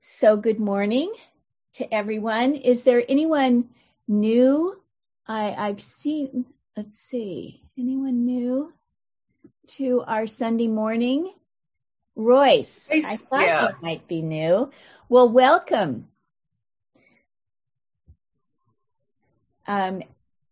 So good morning to everyone. Is there anyone new? I've seen, let's see, anyone new to our Sunday morning? Royce, I thought you might be new. Well, welcome. Tasha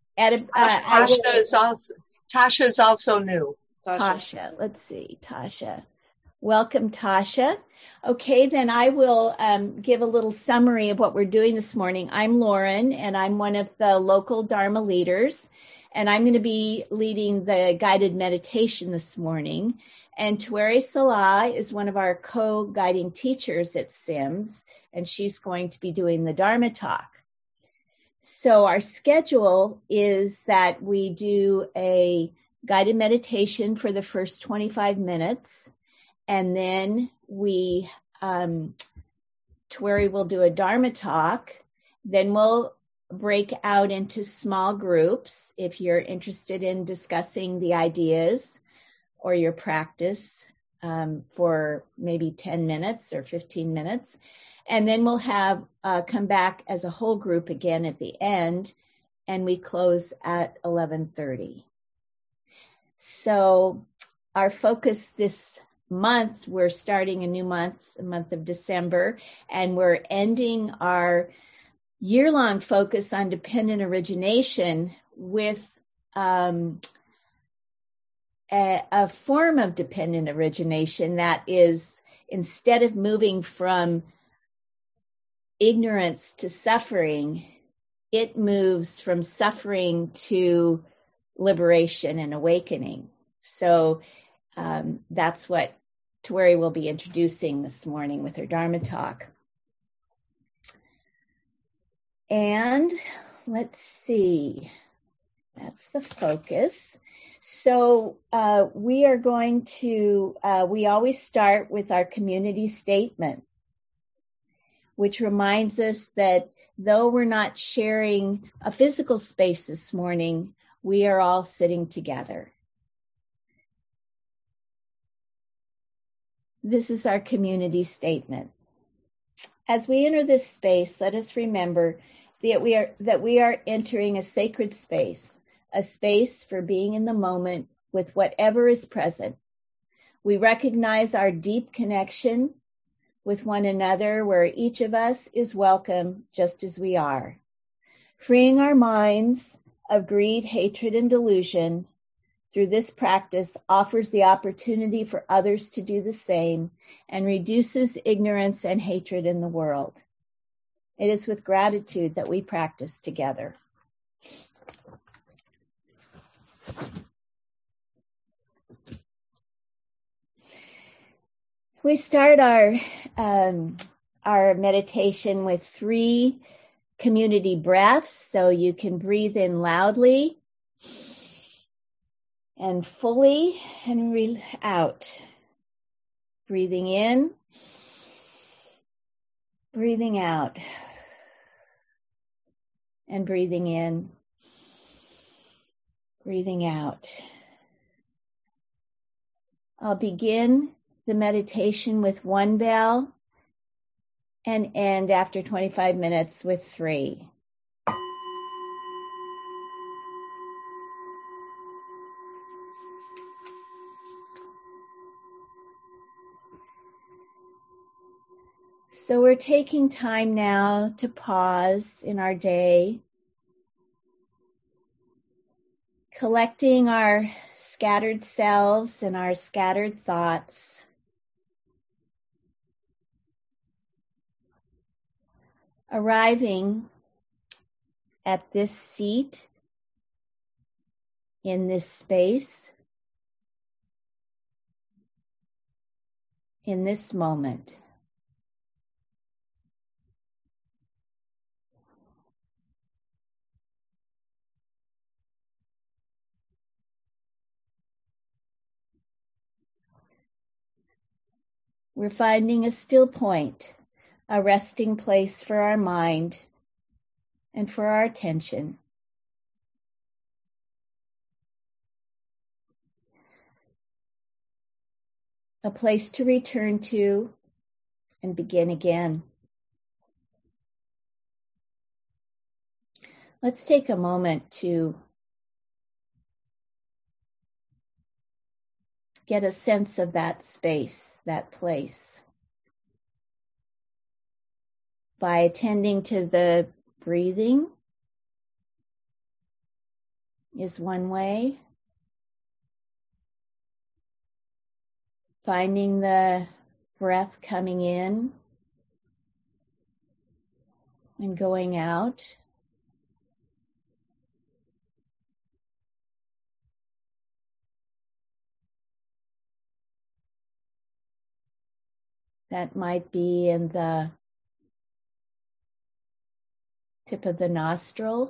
is also new. Tasha, let's see, Tasha. Welcome, Tasha. Okay, then I will give a little summary of what we're doing this morning. I'm Lauren, and I'm one of the local Dharma leaders, and I'm going to be leading the guided meditation this morning. And Tuere Salah is one of our co-guiding teachers at SIMS, and she's going to be doing the Dharma talk. So our schedule is that we do a guided meditation for the first 25 minutes, and then Tuere will do a Dharma talk. Then we'll break out into small groups if you're interested in discussing the ideas or your practice for maybe 10 minutes or 15 minutes. And then we'll have come back as a whole group again at the end, and we close at 11:30. So our focus this month, we're starting a new month, the month of December, and we're ending our year-long focus on dependent origination with a form of dependent origination that is, instead of moving from ignorance to suffering, it moves from suffering to liberation and awakening. So that's what Tuere will be introducing this morning with her Dharma talk. And let's see, that's the focus. So we are going to, we always start with our community statement, which reminds us that though we're not sharing a physical space this morning, we are all sitting together. This is our community statement. As we enter this space, let us remember that we are entering a sacred space, a space for being in the moment with whatever is present. We recognize our deep connection with one another, where each of us is welcome just as we are. Freeing our minds of greed, hatred, and delusion through this practice offers the opportunity for others to do the same and reduces ignorance and hatred in the world. It is with gratitude that we practice together. We start our meditation with 3 community breaths, so you can breathe in loudly and fully and out. Breathing in, breathing out, and breathing in, breathing out. I'll begin the meditation with 1 bell and end after 25 minutes with 3. So we're taking time now to pause in our day, collecting our scattered selves and our scattered thoughts. Arriving at this seat, in this space, in this moment. We're finding a still point, a resting place for our mind and for our attention. A place to return to and begin again. Let's take a moment to get a sense of that space, that place, by attending to the breathing is one way. Finding the breath coming in and going out. That might be in the tip of the nostril,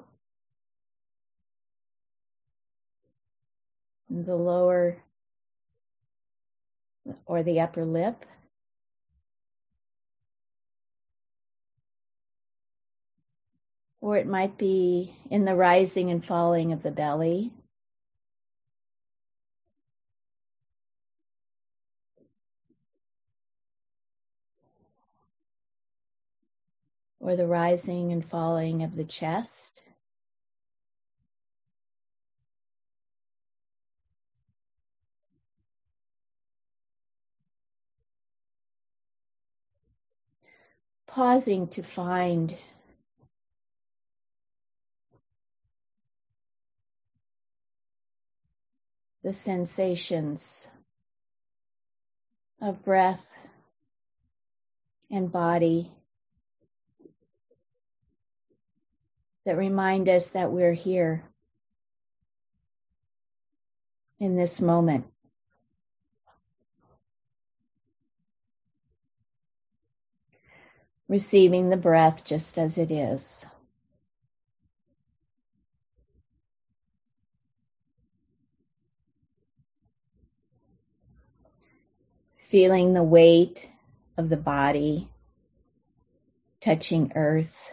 the lower or the upper lip. Or it might be in the rising and falling of the belly. Or the rising and falling of the chest. Pausing to find the sensations of breath and body that remind us that we're here in this moment. Receiving the breath just as it is. Feeling the weight of the body touching earth.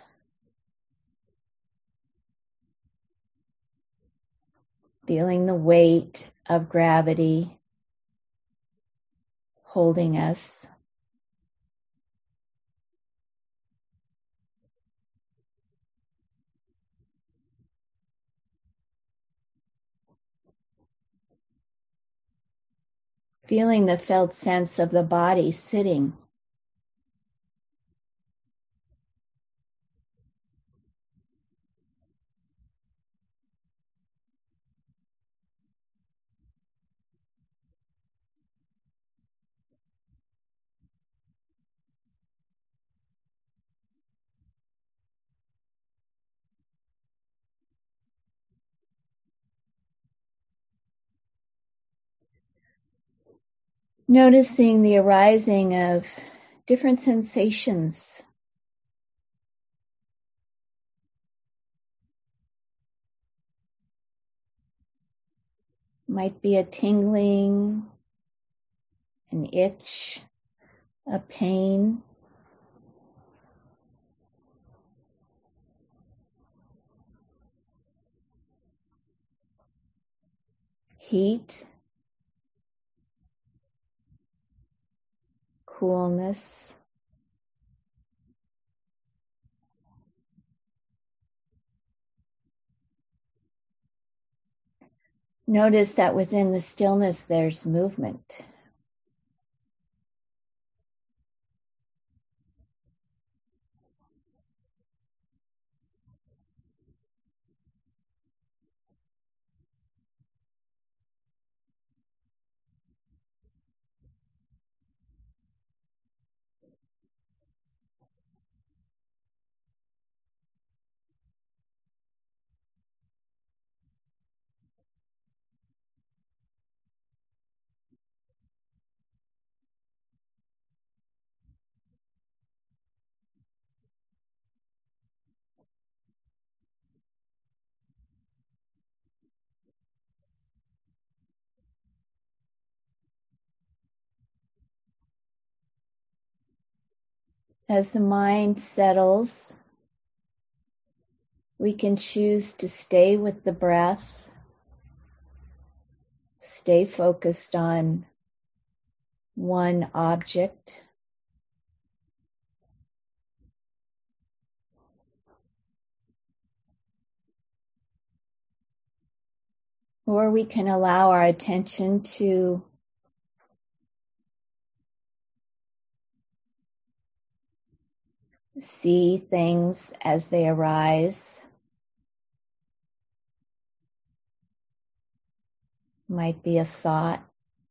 Feeling the weight of gravity holding us. Feeling the felt sense of the body sitting. Noticing the arising of different sensations. Might be a tingling, an itch, a pain. Heat, coolness. Notice that within the stillness there's movement. As the mind settles, we can choose to stay with the breath, stay focused on one object, Or we can allow our attention to see things as they arise. Might be a thought.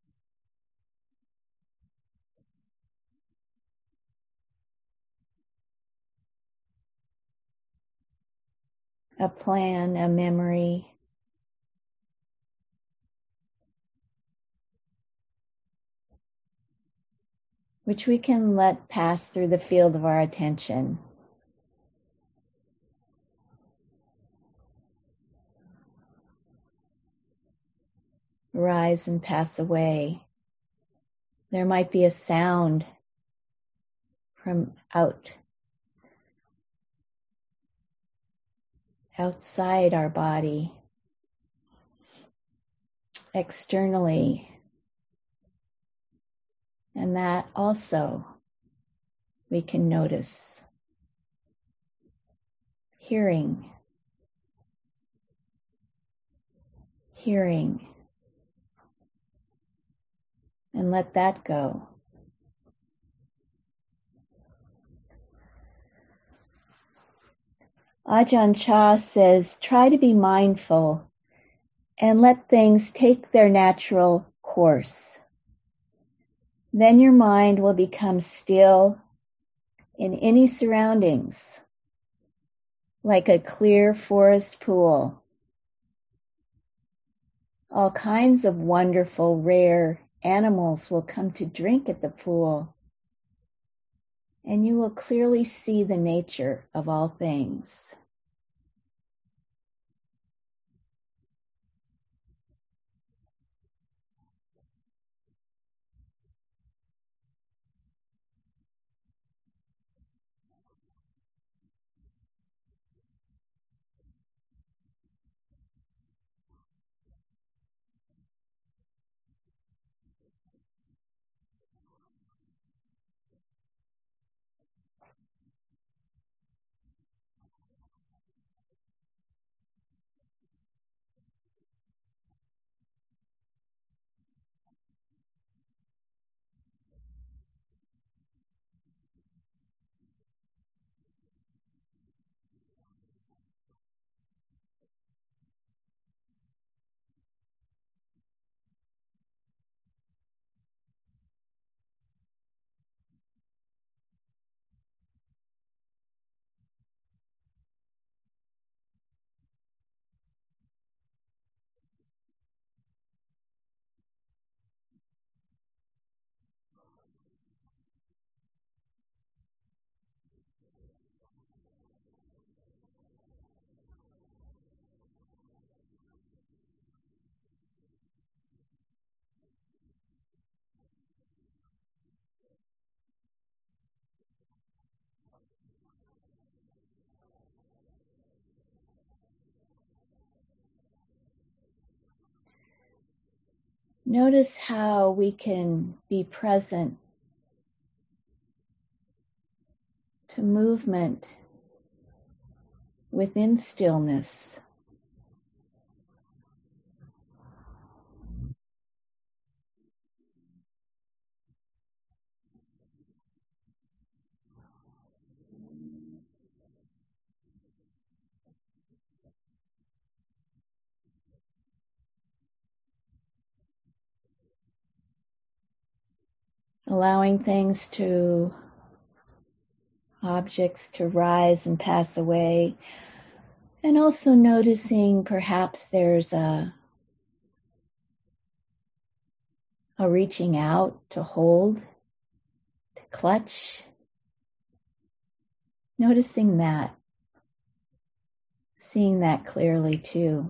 A plan, a memory. Which we can let pass through the field of our attention. Rise and pass away. There might be a sound from outside our body, externally. And that also we can notice. Hearing. And let that go. Ajahn Chah says, try to be mindful and let things take their natural course. Then your mind will become still in any surroundings, like a clear forest pool. All kinds of wonderful, rare animals will come to drink at the pool, and you will clearly see the nature of all things. Notice how we can be present to movement within stillness. Allowing objects to rise and pass away, and also noticing perhaps there's a reaching out to hold, to clutch. Noticing that, seeing that clearly too.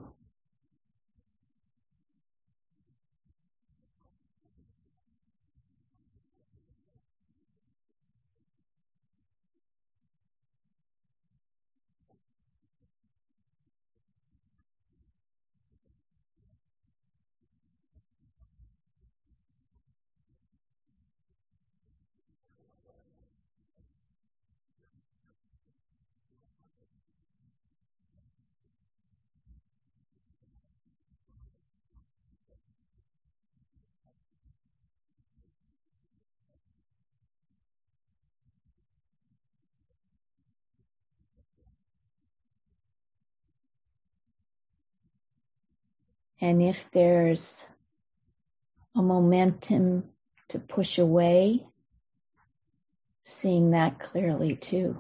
And if there's a momentum to push away, seeing that clearly too.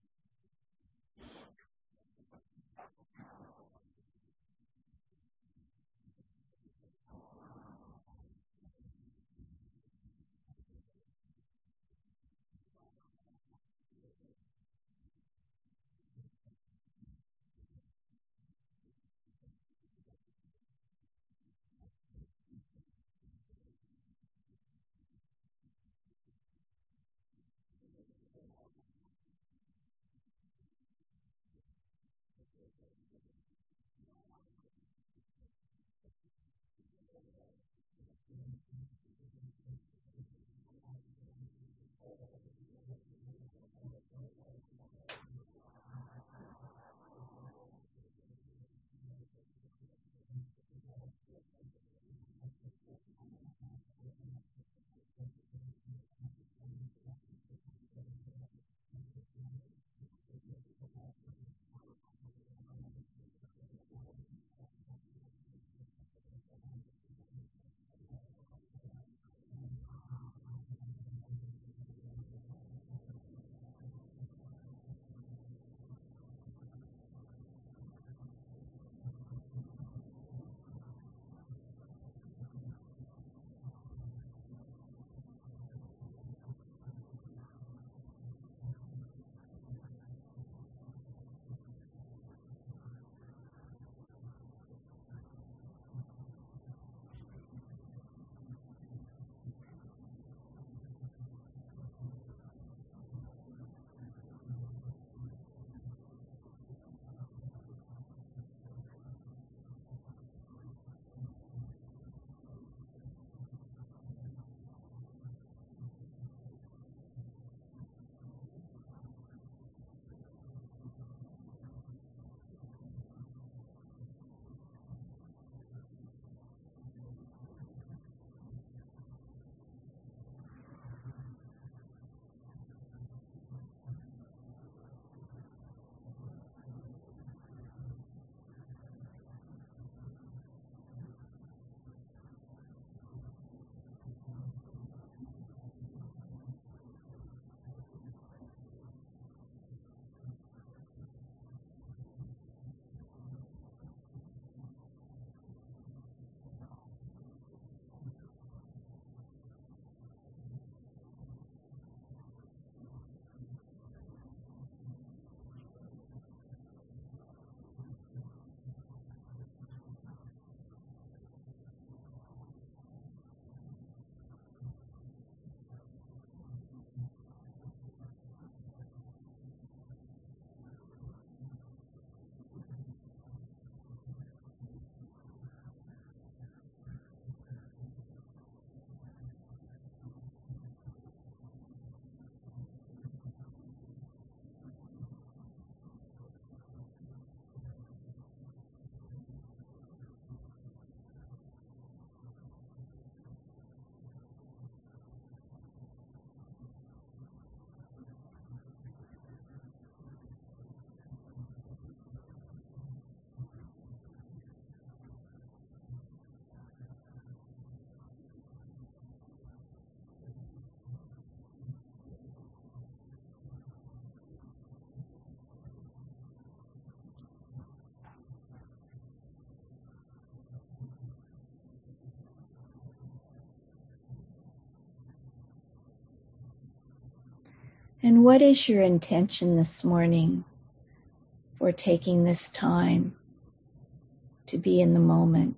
And what is your intention this morning for taking this time to be in the moment?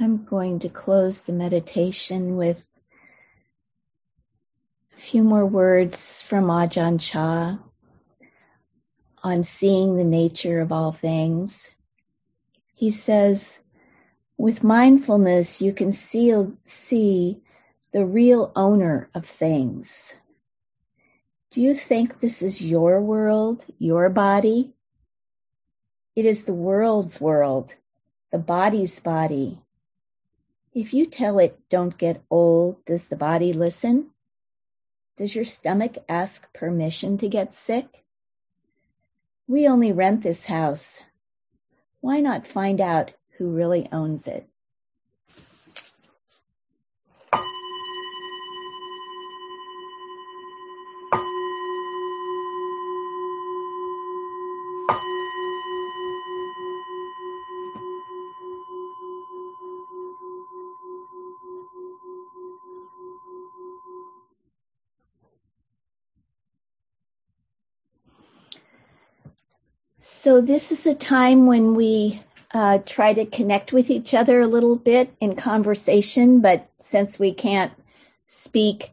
I'm going to close the meditation with a few more words from Ajahn Chah on seeing the nature of all things. He says, with mindfulness, you can see the real owner of things. Do you think this is your world, your body? It is the world's world, the body's body. If you tell it, don't get old, does the body listen? Does your stomach ask permission to get sick? We only rent this house. Why not find out who really owns it? So this is a time when we try to connect with each other a little bit in conversation, but since we can't speak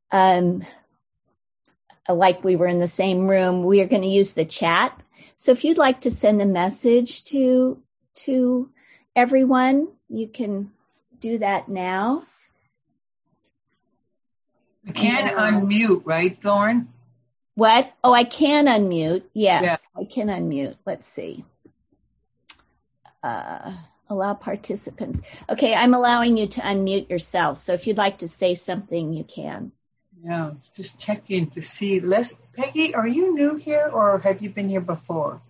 like we were in the same room, we are going to use the chat. So if you'd like to send a message to everyone, you can do that now. You can unmute, right, Lauren? What? Oh, I can unmute. Yes, yeah. I can unmute. Let's see. Allow participants. Okay, I'm allowing you to unmute yourself. So if you'd like to say something, you can. Yeah, just checking to see. Peggy, are you new here or have you been here before?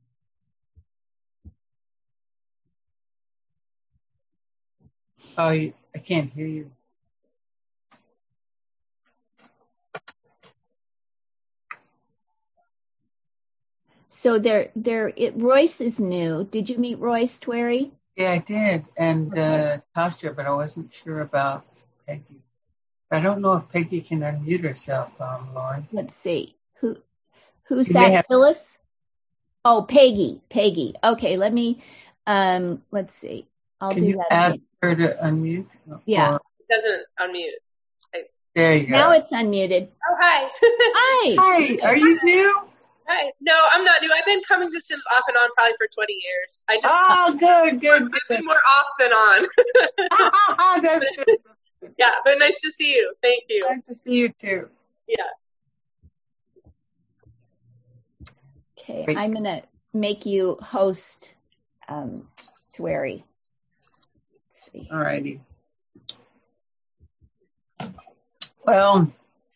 Oh, I can't hear you. So Royce is new. Did you meet Royce, Twerry? Yeah, I did. And Tasha, but I wasn't sure about Peggy. I don't know if Peggy can unmute herself, Lauren. Let's see. Who's that? Phyllis? Oh, Peggy. Okay, let me, let's see. Can you ask her to unmute? Yeah. It doesn't unmute. There you go. Now it's unmuted. Oh, hi. Hi. Are you new? Hi. No, I'm not new. I've been coming to Sims off and on probably for 20 years. Good. I've been more off than on. That's good. Yeah, but nice to see you. Thank you. Nice to see you too. Yeah. Okay, great. I'm going to make you host, Twerry. Let's see. All righty. Well,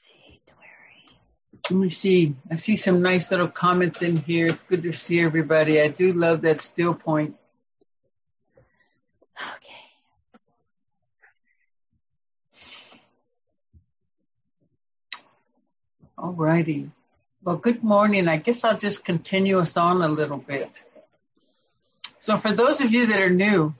let me see. I see some nice little comments in here. It's good to see everybody. I do love that still point. Okay. All righty. Well, good morning. I guess I'll just continue us on a little bit. So for those of you that are new,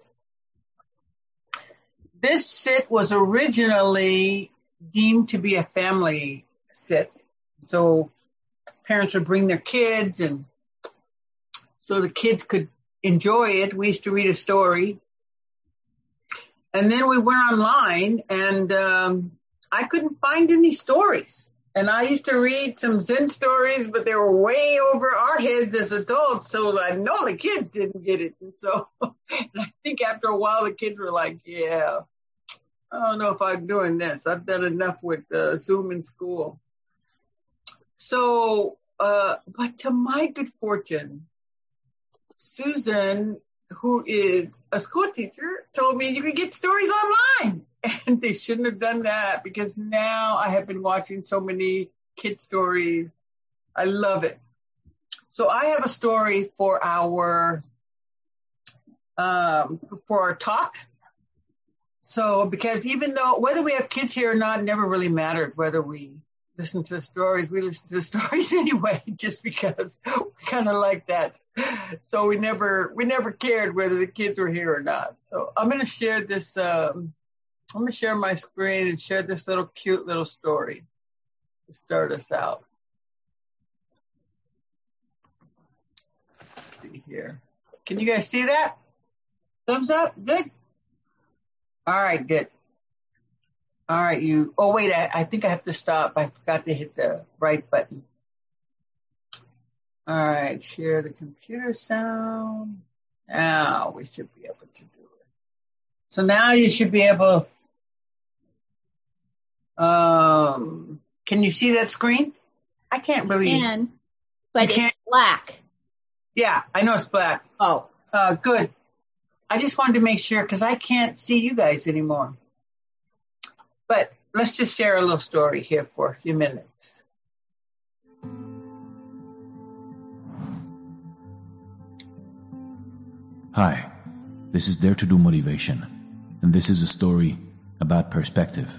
this sit was originally deemed to be a family sit. So parents would bring their kids and so the kids could enjoy it. We used to read a story. And then we went online and I couldn't find any stories. And I used to read some Zen stories, but they were way over our heads as adults. So I know the kids didn't get it. And so and I think after a while, the kids were like, yeah, I don't know if I'm doing this. I've done enough with Zoom in school. So, but to my good fortune, Susan, who is a school teacher, told me you could get stories online. And they shouldn't have done that because now I have been watching so many kid stories. I love it. So I have a story for our talk. So because even though whether we have kids here or not, it never really mattered whether we listen to the stories. We listen to the stories anyway, just because we kind of like that. So we never cared whether the kids were here or not. So I'm going to share this. I'm going to share my screen and share this cute little story to start us out. Let's see here. Can you guys see that? Thumbs up? Good? All right, good. All right, oh wait, I think I have to stop. I forgot to hit the right button. All right, share the computer sound. Now we should be able to do it. So now you should be able, can you see that screen? I can't really. Can, but it's black. Yeah, I know it's black. Oh. Good. I just wanted to make sure because I can't see you guys anymore. But let's just share a little story here for a few minutes. Hi, this is Dare to Do Motivation, and this is a story about perspective.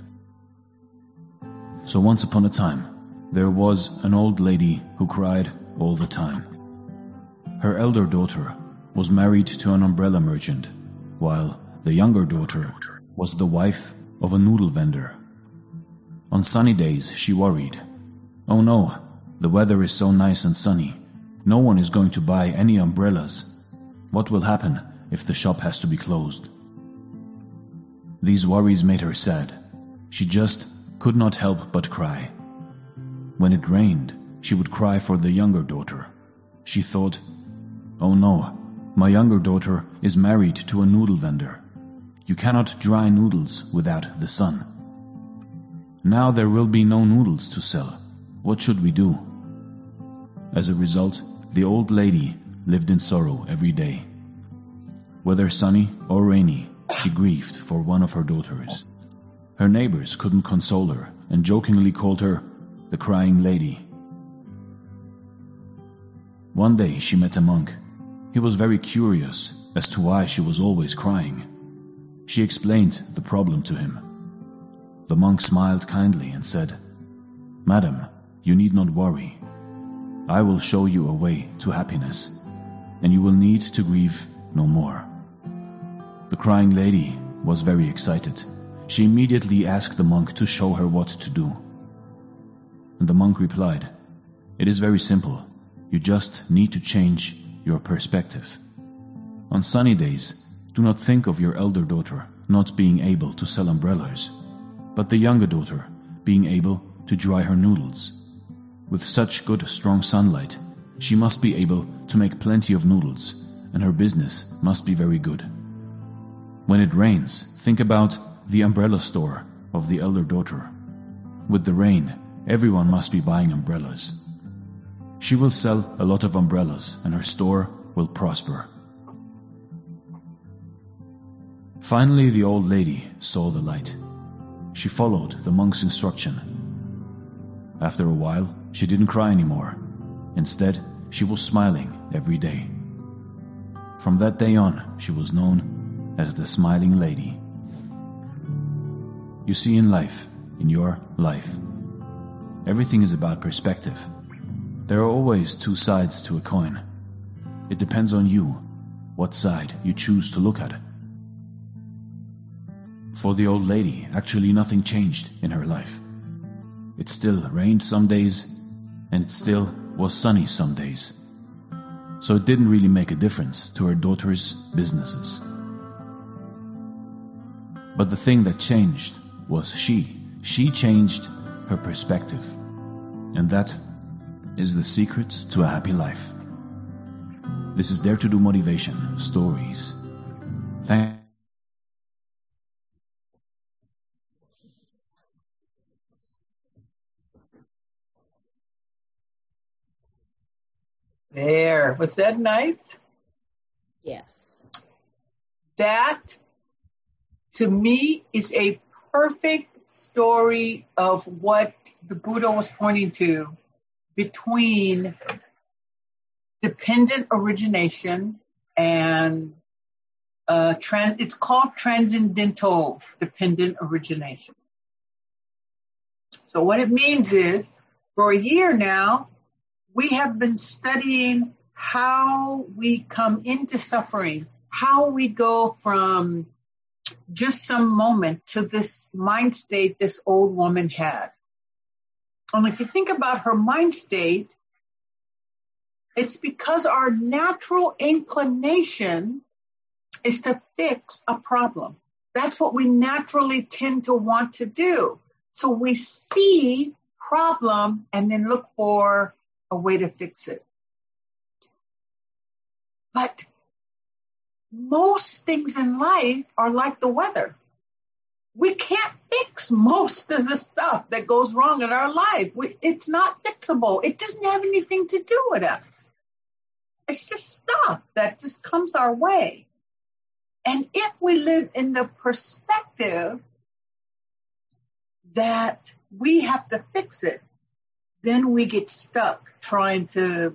So once upon a time, there was an old lady who cried all the time. Her elder daughter was married to an umbrella merchant, while the younger daughter was the wife of a noodle vendor. On sunny days, she worried, "Oh no, the weather is so nice and sunny. No one is going to buy any umbrellas. What will happen if the shop has to be closed?" These worries made her sad. She just could not help but cry. When it rained, she would cry for the younger daughter. She thought, "Oh no, my younger daughter is married to a noodle vendor. You cannot dry noodles without the sun. Now there will be no noodles to sell. What should we do?" As a result, the old lady lived in sorrow every day. Whether sunny or rainy, she grieved for one of her daughters. Her neighbors couldn't console her and jokingly called her the crying lady. One day she met a monk. He was very curious as to why she was always crying. She explained the problem to him. The monk smiled kindly and said, "Madam, you need not worry. I will show you a way to happiness, and you will need to grieve no more." The crying lady was very excited. She immediately asked the monk to show her what to do. And the monk replied, "It is very simple. You just need to change your perspective. On sunny days, do not think of your elder daughter not being able to sell umbrellas, but the younger daughter being able to dry her noodles. With such good, strong sunlight, she must be able to make plenty of noodles, and her business must be very good. When it rains, think about the umbrella store of the elder daughter. With the rain, everyone must be buying umbrellas. She will sell a lot of umbrellas, and her store will prosper." Finally, the old lady saw the light. She followed the monk's instruction. After a while, she didn't cry anymore. Instead, she was smiling every day. From that day on, she was known as the Smiling Lady. You see, in life, in your life, everything is about perspective. There are always two sides to a coin. It depends on you what side you choose to look at. For the old lady, actually nothing changed in her life. It still rained some days, and it still was sunny some days. So it didn't really make a difference to her daughter's businesses. But the thing that changed was she. She changed her perspective. And that is the secret to a happy life. This is Dare to Do Motivation Stories. There. Was that nice? Yes. That, to me, is a perfect story of what the Buddha was pointing to between dependent origination and it's called transcendental dependent origination. So what it means is, for a year now, we have been studying how we come into suffering, how we go from just some moment to this mind state this old woman had. And if you think about her mind state, it's because our natural inclination is to fix a problem. That's what we naturally tend to want to do. So we see problem and then look for a way to fix it. But most things in life are like the weather. We can't fix most of the stuff that goes wrong in our life. It's not fixable. It doesn't have anything to do with us. It's just stuff that just comes our way. And if we live in the perspective that we have to fix it, then we get stuck trying to,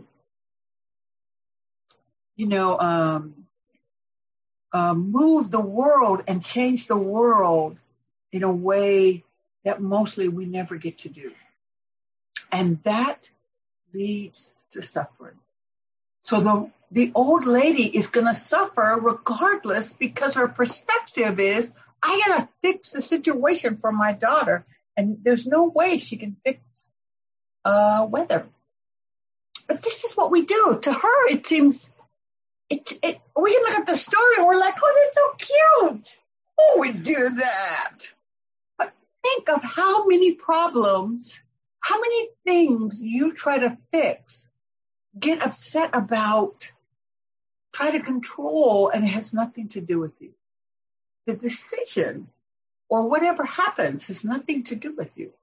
move the world and change the world in a way that mostly we never get to do. And that leads to suffering. So the old lady is going to suffer regardless because her perspective is, I got to fix the situation for my daughter. And there's no way she can fix weather. But this is what we do. To her, it seems, we can look at the story and we're like, oh, that's so cute. Oh, we do that. But think of how many problems, how many things you try to fix, get upset about, try to control, and it has nothing to do with you. The decision or whatever happens has nothing to do with you.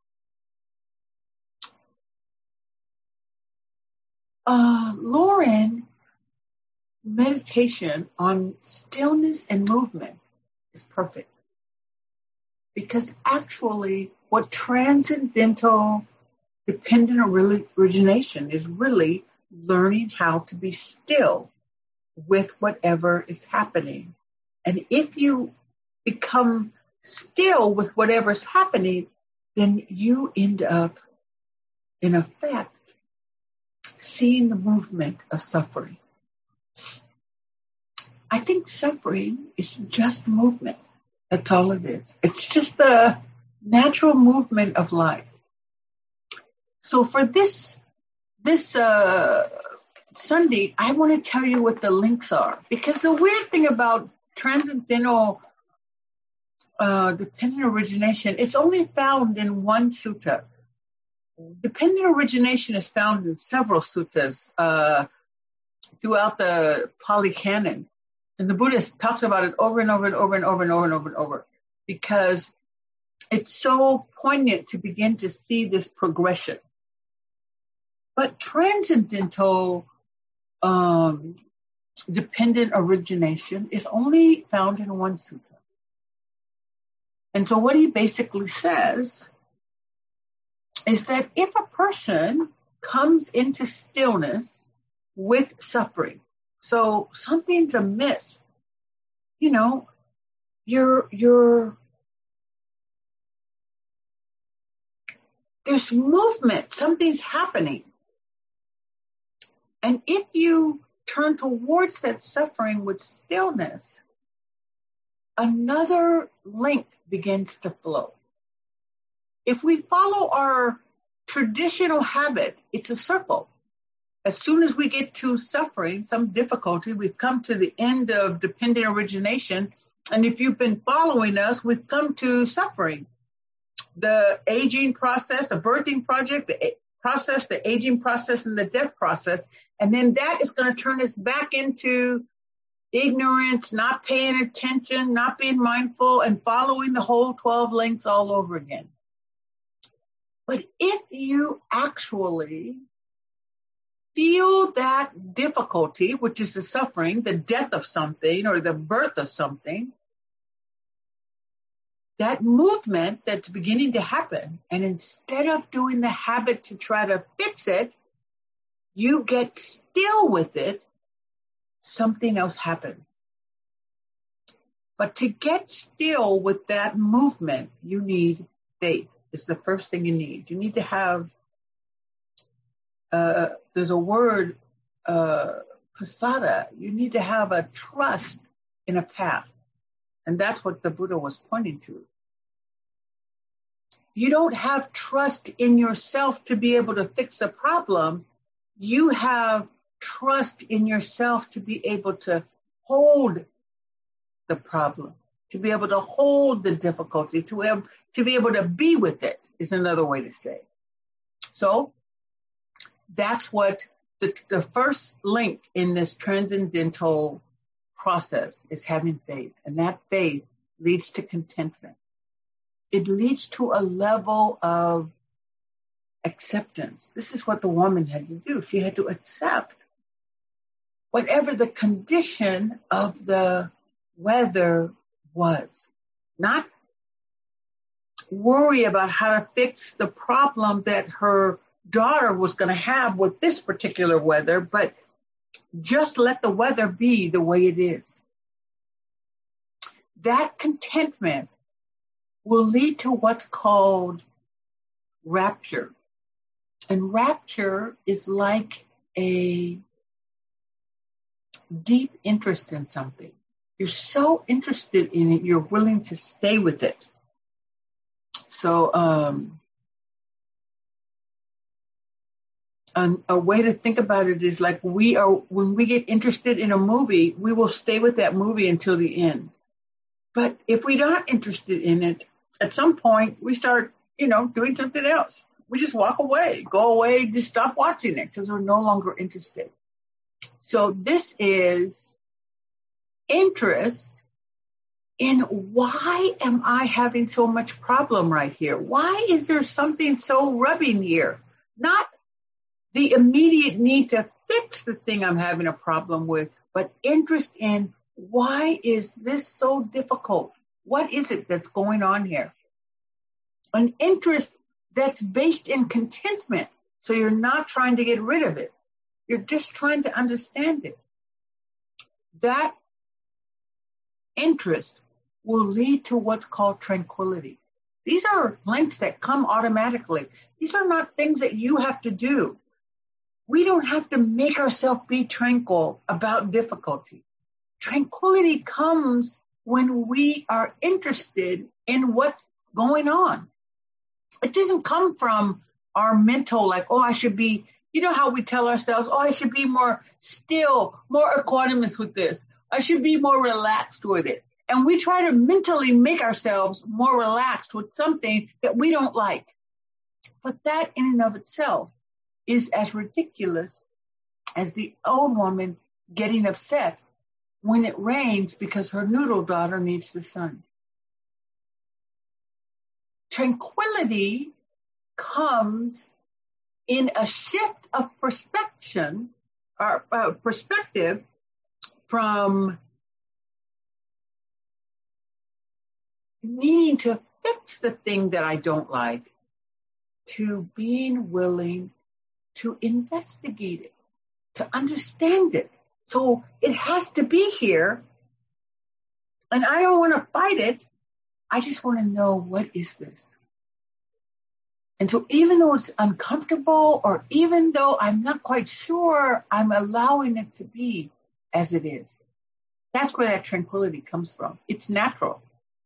Lauren, meditation on stillness and movement is perfect. Because actually what transcendental dependent origination is really learning how to be still with whatever is happening. And if you become still with whatever's happening, then you end up, in effect, seeing the movement of suffering. I think suffering is just movement. That's all it is. It's just the natural movement of life. So for this Sunday, I want to tell you what the links are. Because the weird thing about transcendental dependent origination, it's only found in one sutta. Dependent origination is found in several suttas throughout the Pali Canon. And the Buddha talks about it over and over and over and over and over and over and over, because it's so poignant to begin to see this progression. But transcendental dependent origination is only found in one sutta. And so what he basically says is that if a person comes into stillness with suffering, so something's amiss, there's movement, something's happening. And if you turn towards that suffering with stillness, another link begins to flow. If we follow our traditional habit, it's a circle. As soon as we get to suffering, some difficulty, we've come to the end of dependent origination. And if you've been following us, we've come to suffering. The aging process, the birthing project, the aging process, and the death process. And then that is going to turn us back into ignorance, not paying attention, not being mindful, and following the whole 12 links all over again. But if you actually feel that difficulty, which is the suffering, the death of something or the birth of something, that movement that's beginning to happen, and instead of doing the habit to try to fix it, you get still with it, something else happens. But to get still with that movement, you need faith. It's the first thing you need. You need to have, there's a word, pasada. You need to have a trust in a path. And that's what the Buddha was pointing to. You don't have trust in yourself to be able to fix a problem. You have trust in yourself to be able to hold the problem, to be able to hold the difficulty, to be able to be with it is another way to say. So that's what the first link in this transcendental process is, having faith. And that faith leads to contentment. It leads to a level of acceptance. This is what the woman had to do. She had to accept whatever the condition of the weather was. Not worry about how to fix the problem that her daughter was going to have with this particular weather, but just let the weather be the way it is. That contentment will lead to what's called rapture. And rapture is like a deep interest in something. You're so interested in it, you're willing to stay with it. So a way to think about it is like when we get interested in a movie, we will stay with that movie until the end. But if we're not interested in it, at some point we start, doing something else. We just walk away, go away, just stop watching it because we're no longer interested. So this is interest in why am I having so much problem right here? Why is there something so rubbing here? Not the immediate need to fix the thing I'm having a problem with, but interest in why is this so difficult? What is it that's going on here? An interest that's based in contentment. So you're not trying to get rid of it. You're just trying to understand it. That interest will lead to what's called tranquility. These are links that come automatically. These are not things that you have to do. We don't have to make ourselves be tranquil about difficulty. Tranquility comes when we are interested in what's going on. It doesn't come from our mental, like, I should be, how we tell ourselves, I should be more still, more equanimous with this. I should be more relaxed with it. And we try to mentally make ourselves more relaxed with something that we don't like. But that in and of itself is as ridiculous as the old woman getting upset when it rains because her noodle daughter needs the sun. Tranquility comes in a shift of perspective from needing to fix the thing that I don't like to being willing to investigate it, to understand it. So it has to be here, and I don't want to fight it. I just want to know, what is this? And so even though it's uncomfortable, or even though I'm not quite sure, I'm allowing it to be as it is. That's where that tranquility comes from. It's natural.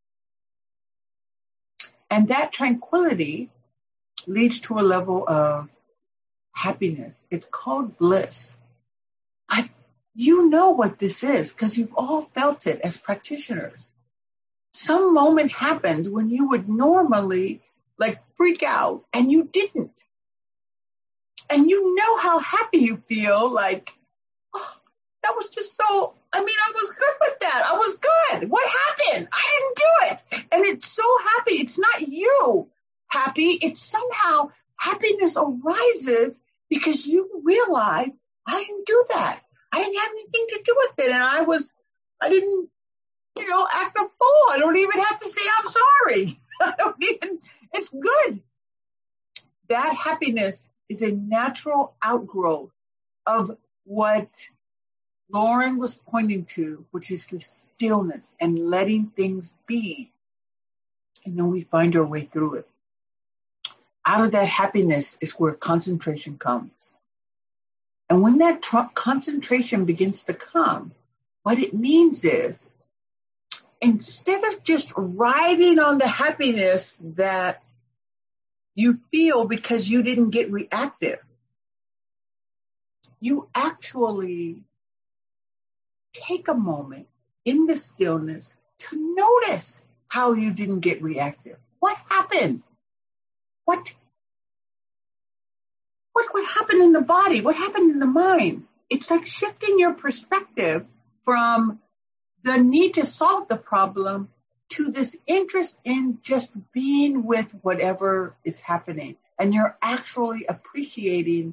And that tranquility leads to a level of happiness. It's called bliss. You know what this is because you've all felt it as practitioners. Some moment happened when you would normally freak out and you didn't. And you know how happy you feel, that was just so, I was good with that. I was good. What happened? I didn't do it. And it's so happy. It's not you happy. It's somehow happiness arises because you realize I didn't do that. I didn't have anything to do with it. And I didn't, act a fool. I don't even have to say I'm sorry. It's good. That happiness is a natural outgrowth of what Lauren was pointing to, which is the stillness and letting things be. And then we find our way through it. Out of that happiness is where concentration comes. And when that concentration begins to come, what it means is, instead of just riding on the happiness that you feel because you didn't get reactive, you actually take a moment in the stillness to notice how you didn't get reactive. What happened? What happened in the body? What happened in the mind? It's like shifting your perspective from the need to solve the problem to this interest in just being with whatever is happening. And you're actually appreciating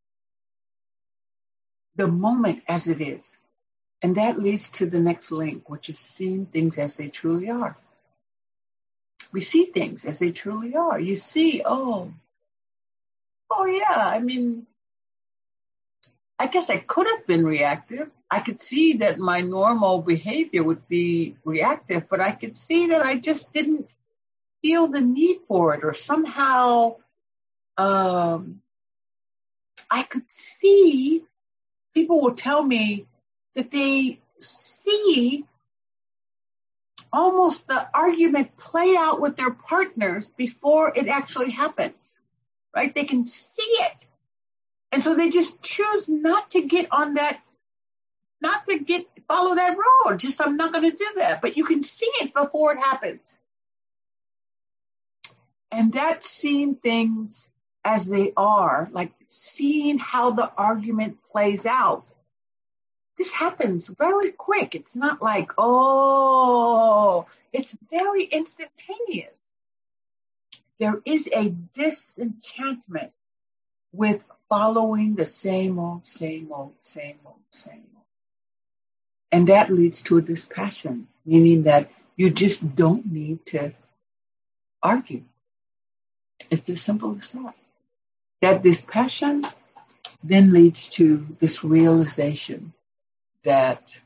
the moment as it is. And that leads to the next link, which is seeing things as they truly are. We see things as they truly are. You see, oh yeah, I mean, I guess I could have been reactive. I could see that my normal behavior would be reactive, but I could see that I just didn't feel the need for it, or somehow I could see, people will tell me that they see almost the argument play out with their partners before it actually happens, right? They can see it. And so they just choose not to get on that, follow that road. Just, I'm not going to do that. But you can see it before it happens. And that's seeing things as they are, like seeing how the argument plays out. This happens very quick. It's not like, it's very instantaneous. There is a disenchantment with following the same old. And that leads to a dispassion, meaning that you just don't need to argue. It's as simple as that. That dispassion then leads to this realization that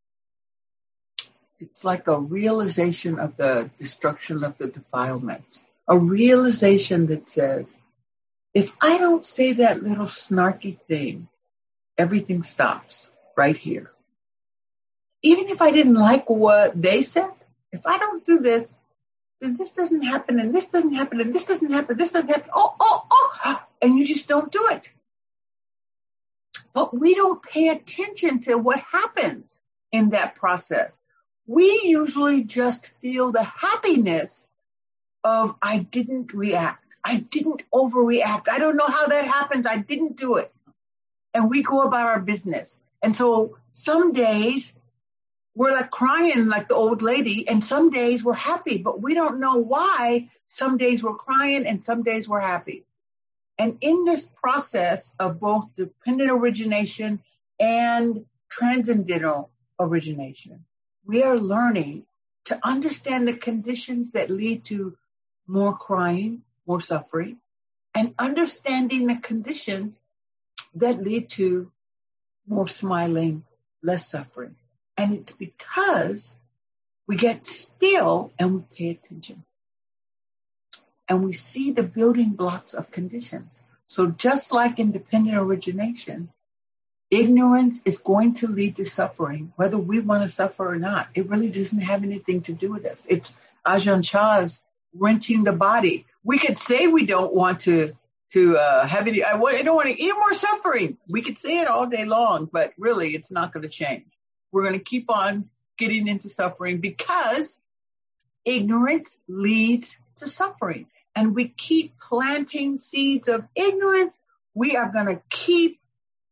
it's like a realization of the destruction of the defilements. A realization that says, if I don't say that little snarky thing, everything stops right here. Even if I didn't like what they said, if I don't do this, then this doesn't happen, and this doesn't happen, and this doesn't happen, this doesn't happen. And you just don't do it. But we don't pay attention to what happens in that process. We usually just feel the happiness of, I didn't react. I didn't overreact. I don't know how that happens. I didn't do it. And we go about our business. And so some days we're like crying like the old lady, and some days we're happy, but we don't know why. Some days we're crying and some days we're happy. And in this process of both dependent origination and transcendental origination, we are learning to understand the conditions that lead to more crying, more suffering, and understanding the conditions that lead to more smiling, less suffering. And it's because we get still and we pay attention. And we see the building blocks of conditions. So just like in dependent origination, ignorance is going to lead to suffering, whether we want to suffer or not. It really doesn't have anything to do with us. It's Ajahn Chah's renting the body. We could say we don't want to have any, I don't want any more suffering. We could say it all day long, but really it's not going to change. We're going to keep on getting into suffering because ignorance leads to suffering. And we keep planting seeds of ignorance, we are going to keep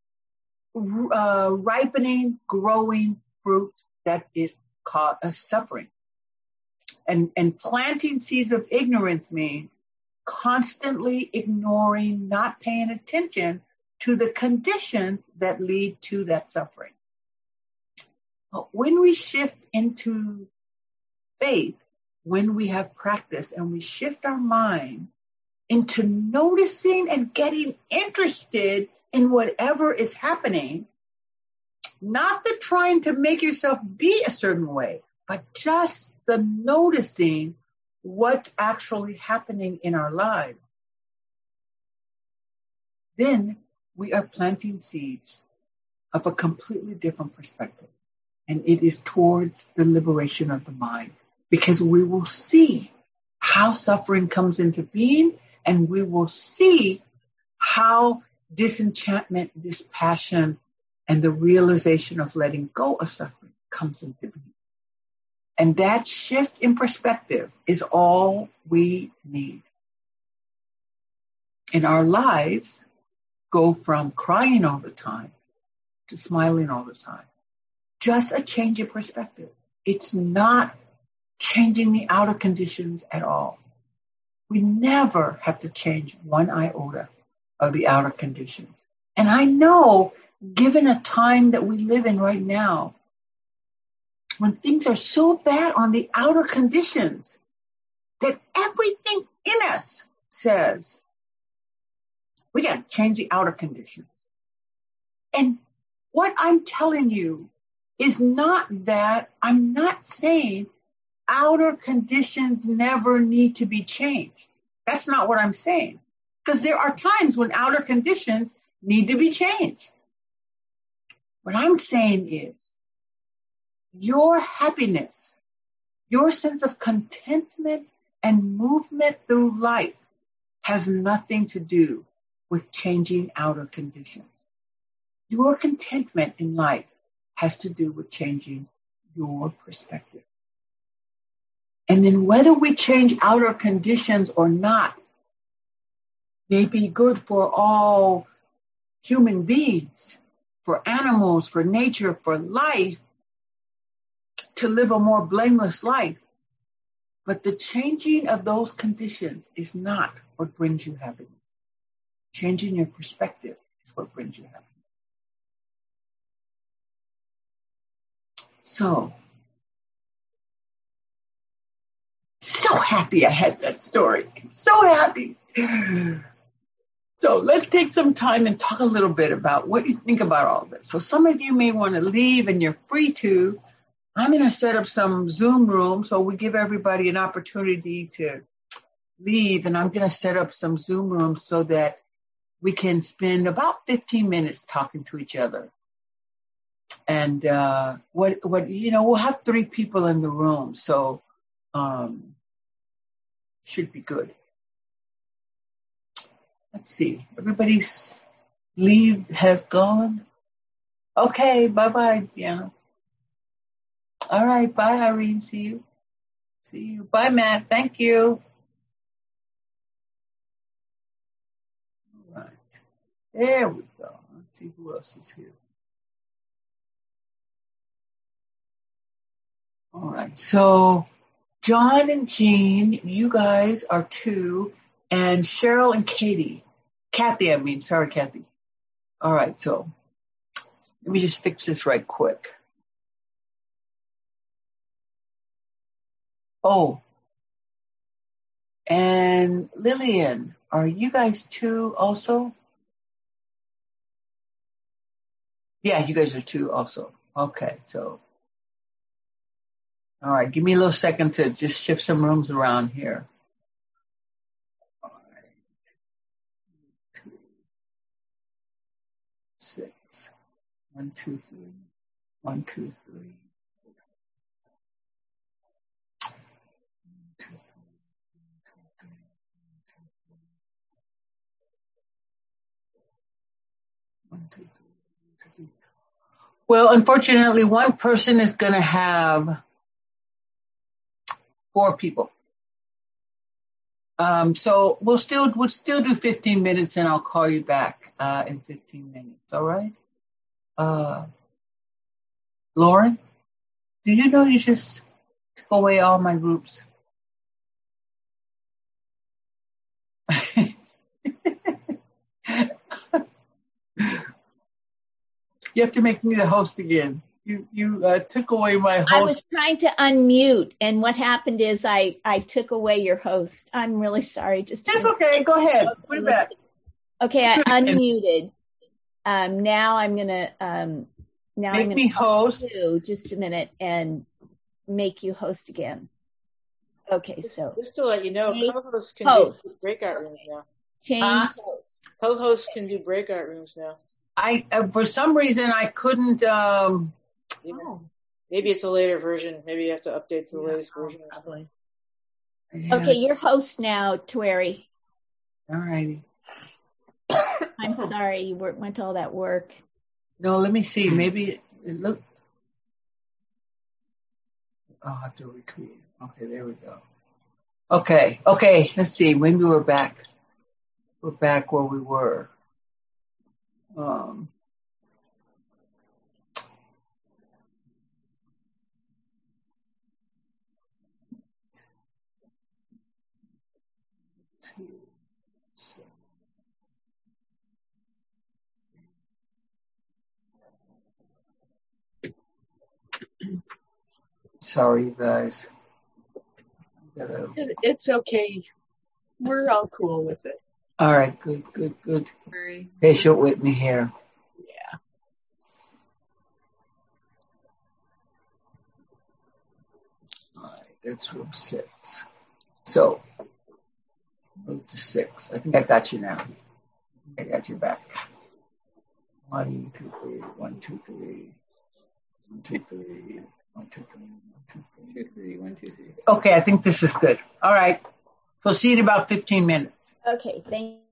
ripening, growing fruit that is called suffering. And planting seeds of ignorance means constantly ignoring, not paying attention to the conditions that lead to that suffering. But when we shift into faith, when we have practice and we shift our mind into noticing and getting interested in whatever is happening, not the trying to make yourself be a certain way, but just the noticing what's actually happening in our lives, then we are planting seeds of a completely different perspective. And it is towards the liberation of the mind, because we will see how suffering comes into being, and we will see how disenchantment, dispassion, and the realization of letting go of suffering comes into being. And that shift in perspective is all we need. And our lives go from crying all the time to smiling all the time. Just a change in perspective. It's not changing the outer conditions at all. We never have to change one iota of the outer conditions. And I know, given a time that we live in right now, when things are so bad on the outer conditions, that everything in us says, we got to change the outer conditions. And what I'm telling you is not that I'm not saying outer conditions never need to be changed. That's not what I'm saying. Because there are times when outer conditions need to be changed. What I'm saying is your happiness, your sense of contentment and movement through life has nothing to do with changing outer conditions. Your contentment in life has to do with changing your perspective. And then whether we change outer conditions or not may be good for all human beings, for animals, for nature, for life, to live a more blameless life. But the changing of those conditions is not what brings you happiness. Changing your perspective is what brings you happiness. So happy I had that story. So happy. So let's take some time and talk a little bit about what you think about all this. So some of you may want to leave, and you're free to. I'm going to set up some Zoom rooms so we give everybody an opportunity to leave, and I'm going to set up some Zoom rooms so that we can spend about 15 minutes talking to each other. And we'll have 3 people in the room, so should be good. Let's see. Everybody's leave has gone. Okay, bye-bye, Deanna. All right, bye, Irene. See you. Bye, Matt. Thank you. All right. There we go. Let's see who else is here. All right. So John and Jean, you guys are 2, and Cheryl and Kathy. Kathy. All right. So let me just fix this right quick. Oh, and Lillian, are you guys 2 also? Yeah, you guys are 2 also. Okay, so. All right, give me a little second to just shift some rooms around here. All right. 2, 6. 1, 2, 3. 1, 2, 3. Well, unfortunately, one person is going to have 4 people. So we'll still do 15 minutes, and I'll call you back in 15 minutes. All right. Lauren, do you know you just took away all my groups? You have to make me the host again. You took away my host. I was trying to unmute, and what happened is I took away your host. I'm really sorry. That's okay. Go ahead. Put it back. Okay, I unmuted. Now I'm gonna make me host. Just a minute and make you host again. Okay, so just to let you know, co-hosts can do breakout rooms now. Change host. Co-hosts can do breakout rooms now. For some reason I couldn't. Maybe it's a later version. Maybe you have to update to the latest version. Probably. Yeah. Okay, you're host now, Tweri. All righty. I'm sorry you went to all that work. No, let me see. Maybe it look. I'll have to recreate. Okay, there we go. Okay, let's see. Maybe we're back. We're back where we were. Sorry, you guys. It's okay. We're all cool with it. All right, good. Patient with me here. Yeah. All right, that's room 6. So, move to 6. I think I got you now. I got your back. 1, 2, 3. 1, 2, 3. 1, 2, 3. 1, 2, 3. 1, 2, 3. 1, 2, 3. Okay, I think this is good. All right. We'll see you in about 15 minutes. Okay, thank you.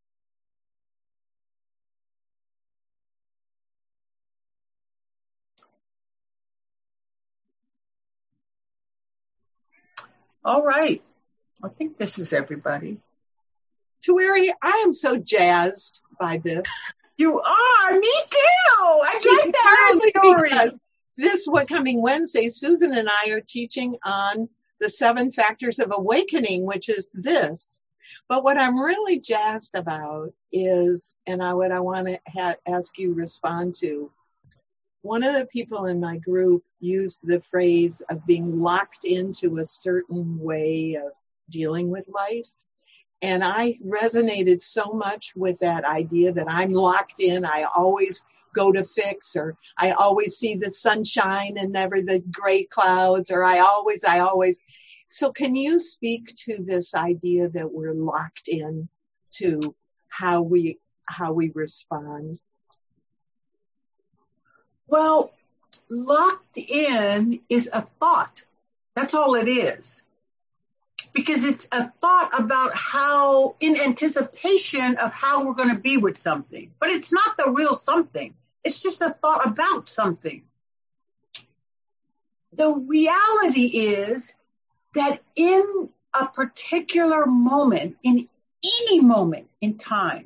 All right. I think this is everybody. Tueri, I am so jazzed by this. You are? Me too. I like that story. This coming Wednesday, Susan and I are teaching on the 7 factors of awakening, which is this. But what I'm really jazzed about is, and what I want to ask you respond to, one of the people in my group used the phrase of being locked into a certain way of dealing with life. And I resonated so much with that idea that I'm locked in. I always go to fix, or I always see the sunshine and never the gray clouds, or I always. So can you speak to this idea that we're locked in to how we respond? Well, locked in is a thought. That's all it is. Because it's a thought about how, in anticipation of how we're going to be with something. But it's not the real something. It's just a thought about something. The reality is that in a particular moment, in any moment in time,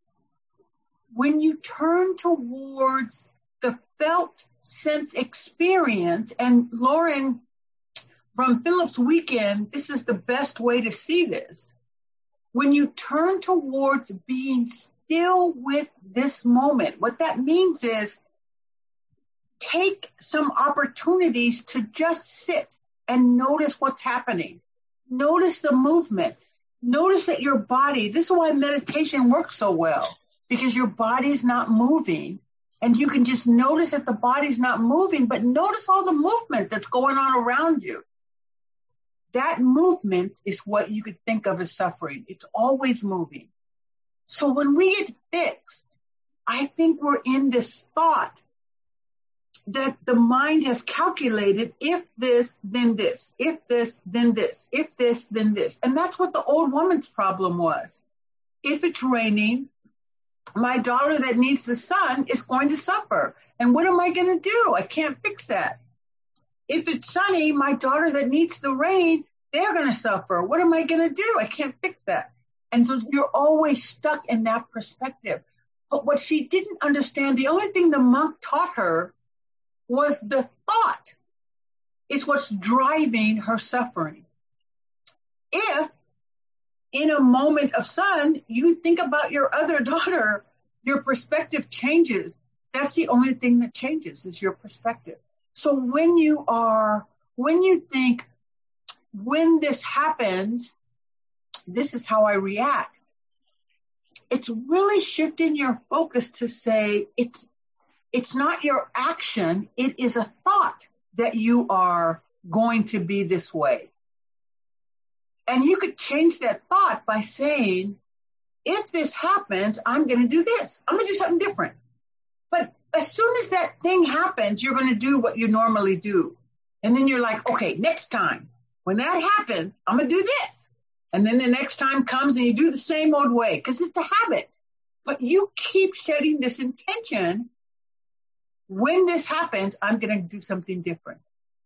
when you turn towards the felt sense experience, and Lauren, from Philip's Weekend, this is the best way to see this. When you turn towards being still with this moment, what that means is take some opportunities to just sit and notice what's happening. Notice the movement. Notice that your body, this is why meditation works so well, because your body's not moving. And you can just notice that the body's not moving, but notice all the movement that's going on around you. That movement is what you could think of as suffering. It's always moving. So when we get fixed, I think we're in this thought that the mind has calculated, if this, then this, if this, then this, if this, then this. And that's what the old woman's problem was. If it's raining, my daughter that needs the sun is going to suffer. And what am I going to do? I can't fix that. If it's sunny, my daughter that needs the rain, they're going to suffer. What am I going to do? I can't fix that. And so you're always stuck in that perspective. But what she didn't understand, the only thing the monk taught her was the thought is what's driving her suffering. If in a moment of sun, you think about your other daughter, your perspective changes. That's the only thing that changes is your perspective. So when you think, when this happens, this is how I react. It's really shifting your focus to say, it's not your action. It is a thought that you are going to be this way. And you could change that thought by saying, if this happens, I'm going to do this. I'm going to do something different. But as soon as that thing happens, you're going to do what you normally do. And then you're like, okay, next time, when that happens, I'm going to do this. And then the next time comes and you do the same old way because it's a habit. But you keep setting this intention. When this happens, I'm going to do something different.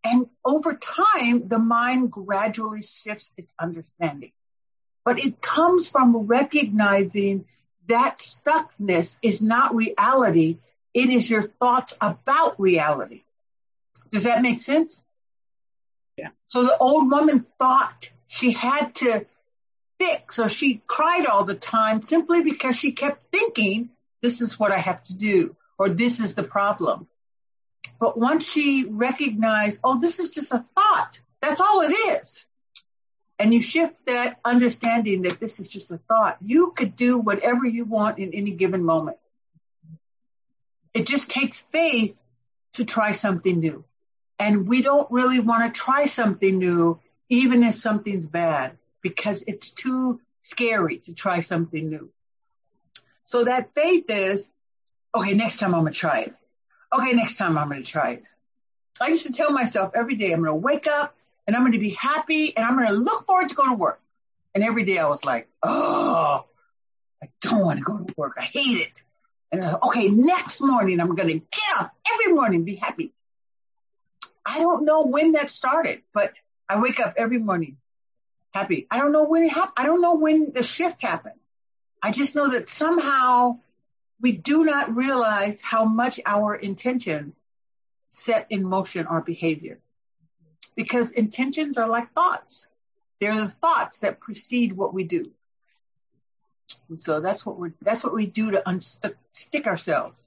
And over time, the mind gradually shifts its understanding. But it comes from recognizing that stuckness is not reality. It is your thoughts about reality. Does that make sense? Yes. So the old woman thought she had to fix, or she cried all the time simply because she kept thinking, this is what I have to do, or this is the problem. But once she recognized, oh, this is just a thought, that's all it is. And you shift that understanding that this is just a thought, you could do whatever you want in any given moment. It just takes faith to try something new. And we don't really want to try something new, even if something's bad, because it's too scary to try something new. So that faith is, okay, next time I'm going to try it. Okay, next time I'm going to try it. I used to tell myself every day, I'm going to wake up and I'm going to be happy and I'm going to look forward to going to work. And every day I was like, oh, I don't want to go to work. I hate it. And okay, next morning I'm going to get up every morning, be happy. I don't know when that started, but I wake up every morning happy. I don't know when it happened. I don't know when the shift happened. I just know that somehow we do not realize how much our intentions set in motion our behavior. Because intentions are like thoughts. They're the thoughts that precede what we do. And so that's what we do to unstick ourselves.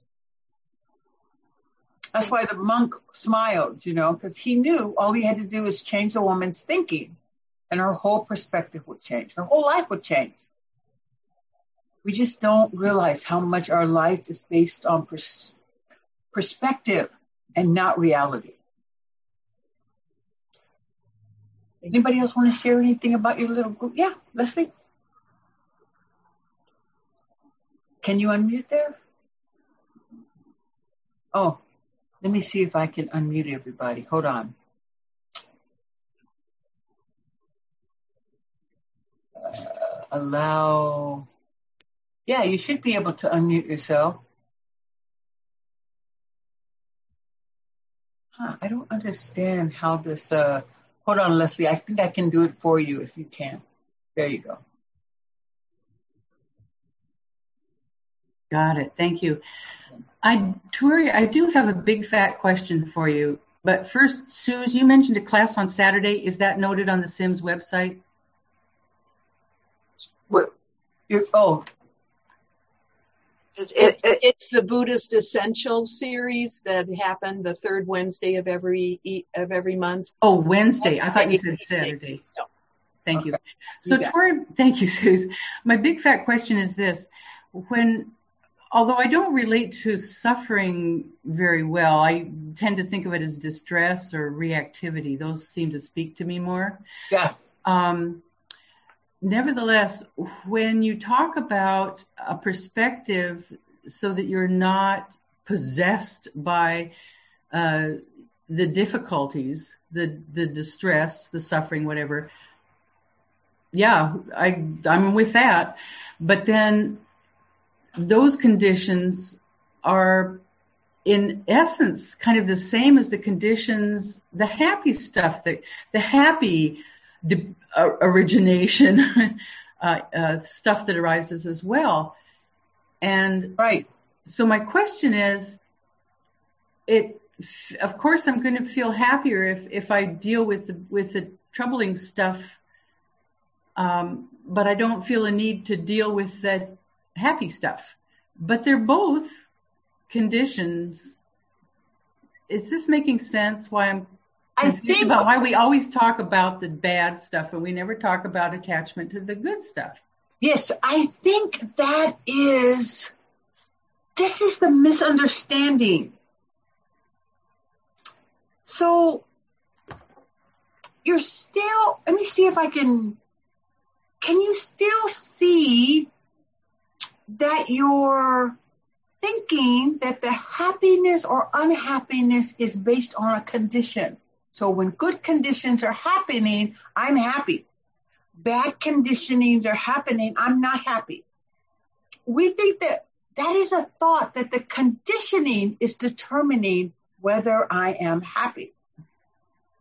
That's why the monk smiled, because he knew all he had to do was change the woman's thinking and her whole perspective would change. Her whole life would change. We just don't realize how much our life is based on perspective and not reality. Anybody else want to share anything about your little group? Yeah, Leslie? Can you unmute there? Oh, let me see if I can unmute everybody. Hold on. Allow. Yeah, you should be able to unmute yourself. I don't understand how this, hold on, Leslie. I think I can do it for you if you can. There you go. Got it. Thank you. Tori, I do have a big fat question for you. But first, Suze, you mentioned a class on Saturday. Is that noted on the Sims website? What? It's the Buddhist Essentials series that happened the third Wednesday of every month. Oh, Wednesday. I thought you said Saturday. No. Thank you. So, Tori, thank you, Suze. My big fat question is this. Although I don't relate to suffering very well, I tend to think of it as distress or reactivity. Those seem to speak to me more. Yeah. Nevertheless, when you talk about a perspective so that you're not possessed by the difficulties, the distress, the suffering, whatever, yeah, I'm with that. But then those conditions are, in essence, kind of the same as the conditions, the happy stuff, the happy origination stuff that arises as well. And right. So my question is, of course, I'm going to feel happier if I deal with the troubling stuff, but I don't feel a need to deal with that happy stuff. But they're both conditions. Is this making sense? I think about why we always talk about the bad stuff and we never talk about attachment to the good stuff. Yes, I think this is the misunderstanding. So you're still, let me see if I can you still see that you're thinking that the happiness or unhappiness is based on a condition? So when good conditions are happening, I'm happy. Bad conditionings are happening, I'm not happy. We think that is a thought, that the conditioning is determining whether I am happy.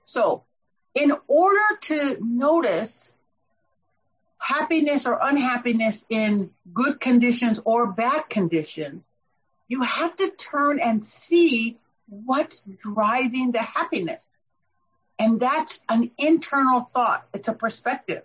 So in order to notice happiness or unhappiness in good conditions or bad conditions, you have to turn and see what's driving the happiness. And that's an internal thought. It's a perspective.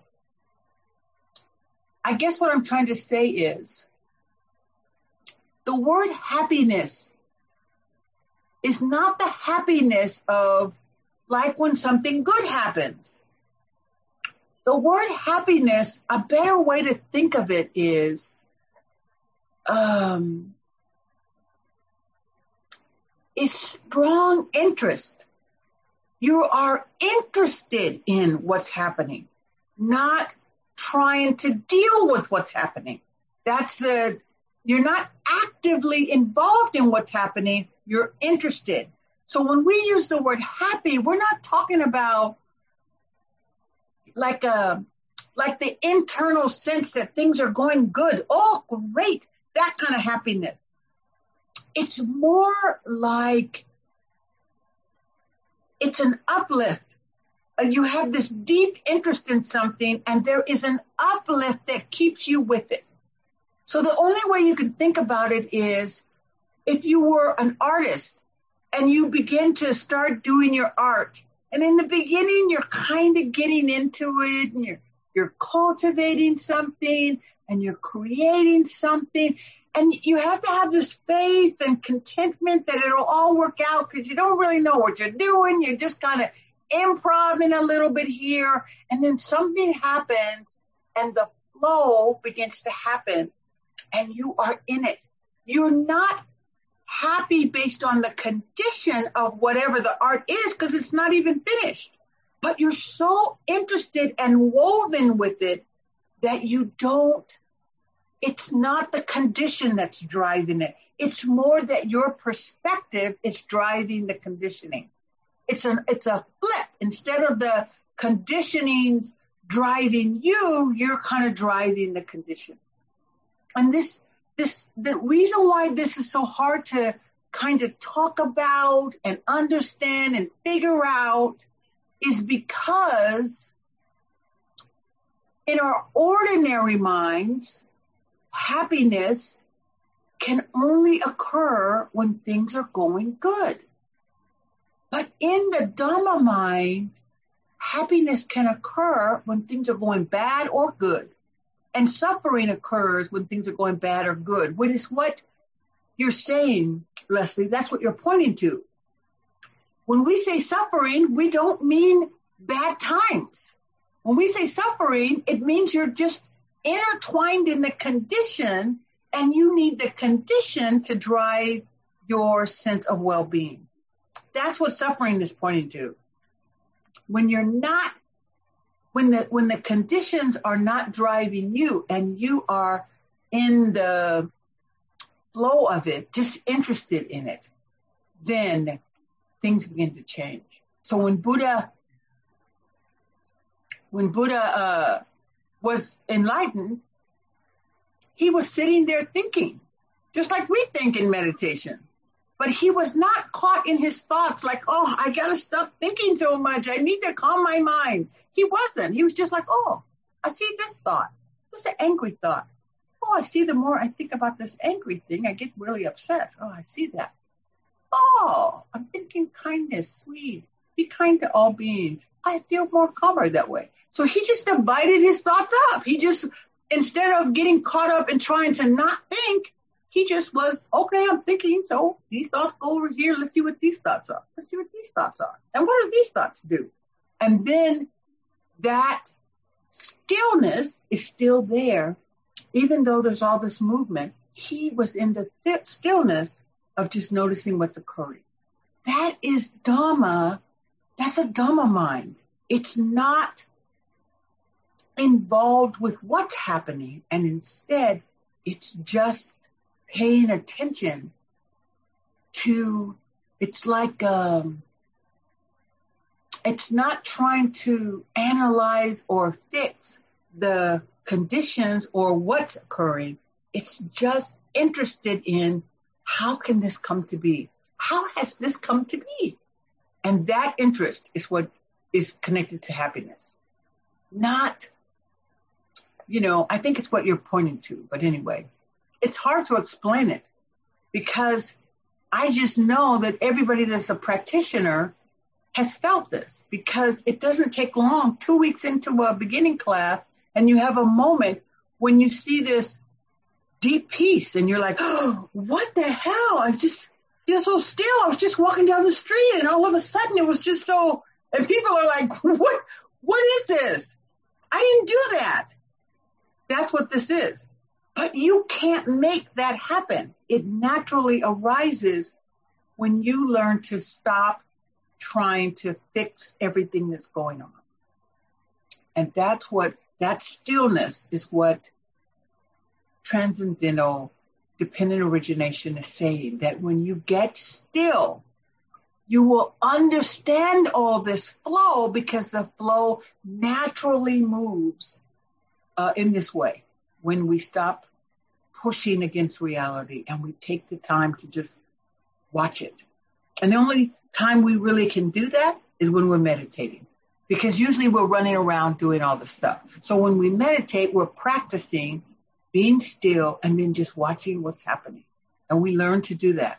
I guess what I'm trying to say is the word happiness is not the happiness of like when something good happens. The word happiness, a better way to think of it is strong interest. You are interested in what's happening, not trying to deal with what's happening. You're not actively involved in what's happening. You're interested. So when we use the word happy, we're not talking about like the internal sense that things are going good. Oh, great. That kind of happiness. It's more like it's an uplift. You have this deep interest in something and there is an uplift that keeps you with it. So the only way you can think about it is if you were an artist and you begin to start doing your art. And in the beginning, you're kind of getting into it and you're cultivating something and you're creating something. And you have to have this faith and contentment that it'll all work out because you don't really know what you're doing. You're just kind of improvising a little bit here. And then something happens and the flow begins to happen and you are in it. You're not happy based on the condition of whatever the art is because it's not even finished. But you're so interested and woven with it that it's not the condition that's driving it. It's more that your perspective is driving the conditioning. It's a flip. Instead of the conditionings driving you, you're kind of driving the conditions. And the reason why this is so hard to kind of talk about and understand and figure out is because in our ordinary minds, happiness can only occur when things are going good. But in the Dhamma mind, happiness can occur when things are going bad or good. And suffering occurs when things are going bad or good, which is what you're saying, Leslie. That's what you're pointing to. When we say suffering, we don't mean bad times. When we say suffering, it means you're just intertwined in the condition and you need the condition to drive your sense of well-being. That's what suffering is pointing to. When the conditions are not driving you and you are in the flow of it, just interested in it, then things begin to change. So when Buddha was enlightened, he was sitting there thinking, just like we think in meditation. But he was not caught in his thoughts like, oh, I got to stop thinking so much. I need to calm my mind. He wasn't. He was just like, oh, I see this thought. This is an angry thought. Oh, I see the more I think about this angry thing, I get really upset. Oh, I see that. Oh, I'm thinking kindness, sweet. Be kind to all beings. I feel more calmer that way. So he just divided his thoughts up. He just, instead of getting caught up in trying to not think, he just was, okay, I'm thinking, so these thoughts go over here. Let's see what these thoughts are. Let's see what these thoughts are. And what do these thoughts do? And then that stillness is still there, even though there's all this movement. He was in the stillness of just noticing what's occurring. That is Dhamma. That's a Dhamma mind. It's not involved with what's happening, and instead it's just paying attention to, it's like, it's not trying to analyze or fix the conditions or what's occurring. It's just interested in how can this come to be? How has this come to be? And that interest is what is connected to happiness. Not, I think it's what you're pointing to. But anyway, it's hard to explain it because I just know that everybody that's a practitioner has felt this, because it doesn't take long, 2 weeks into a beginning class, and you have a moment when you see this deep peace and you're like, oh, what the hell? I just feel so still. I was just walking down the street and all of a sudden it was just so, and people are like, what is this? I didn't do that. That's what this is. But you can't make that happen. It naturally arises when you learn to stop trying to fix everything that's going on. And that stillness is what transcendental dependent origination is saying, that when you get still, you will understand all this flow, because the flow naturally moves in this way when we stop pushing against reality and we take the time to just watch it. And the only time we really can do that is when we're meditating, because usually we're running around doing all the stuff. So when we meditate, we're practicing being still and then just watching what's happening. And we learn to do that.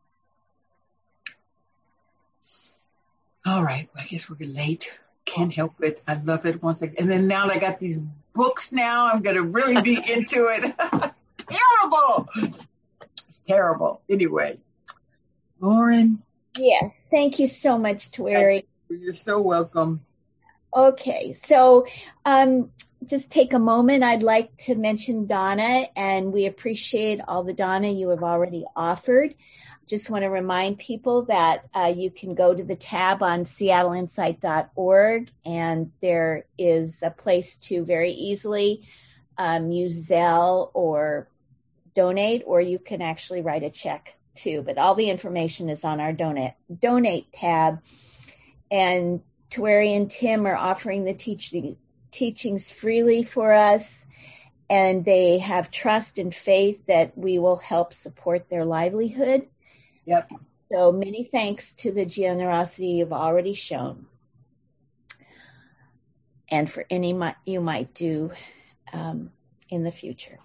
All right. I guess we're late. Can't help it. I love it. And then now I got these books now. I'm going to really be into it. Terrible. It's terrible. Anyway, Lauren. Yes. Thank you so much, Tweri. You're so welcome. Okay. So, just take a moment. I'd like to mention Donna, and we appreciate all the Donna you have already offered. Just want to remind people that you can go to the tab on seattleinsight.org, and there is a place to very easily use Zelle or donate, or you can actually write a check too. But all the information is on our donate tab. And Tweri and Tim are offering the teachings freely for us, and they have trust and faith that we will help support their livelihood. Yep. So many thanks to the generosity you've already shown, and for any you might do in the future.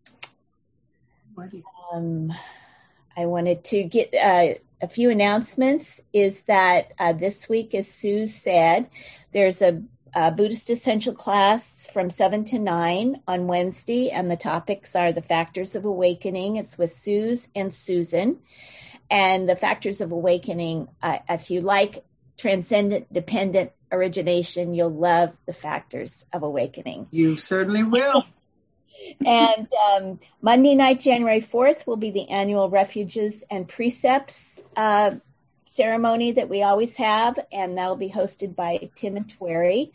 I wanted to get a few announcements. Is that this week, as Sue said, there's a Buddhist Essential class from 7 to 9 on Wednesday, and the topics are the Factors of Awakening. It's with Suze and Susan. And the Factors of Awakening, if you like transcendent dependent origination, you'll love the Factors of Awakening. You certainly will. And Monday night, January 4th, will be the annual Refuges and Precepts ceremony that we always have, and that'll be hosted by Tim and Tweri.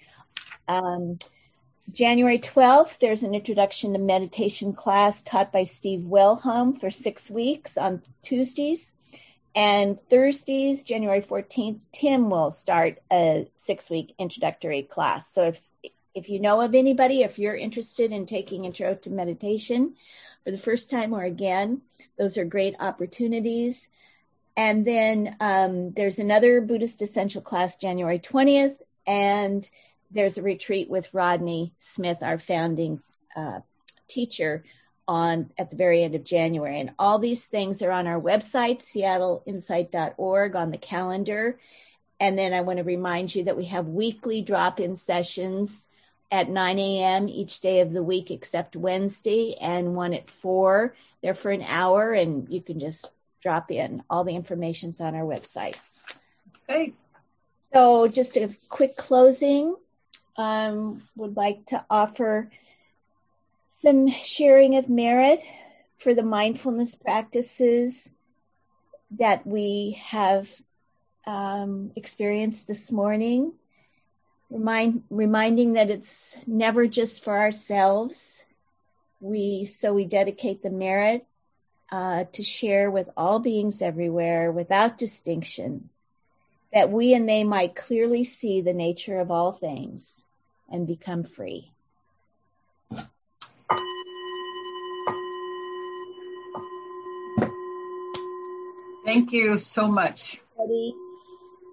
January 12th, there's an Introduction to Meditation class taught by Steve Wilhelm for 6 weeks on Tuesdays. And Thursdays, January 14th, Tim will start a 6-week introductory class. So if you know of anybody, if you're interested in taking Intro to Meditation for the first time or again, those are great opportunities. And then there's another Buddhist Essential class January 20th, and there's a retreat with Rodney Smith, our founding teacher, at the very end of January. And all these things are on our website, seattleinsight.org, on the calendar. And then I want to remind you that we have weekly drop-in sessions at 9 a.m. each day of the week except Wednesday, and one at 4. They're for an hour, and you can just drop in. All the information's on our website. Okay. So just a quick closing. Would like to offer some sharing of merit for the mindfulness practices that we have experienced this morning. Reminding that it's never just for ourselves. We dedicate the merit to share with all beings everywhere without distinction, that we and they might clearly see the nature of all things and become free. Thank you so much. Ready?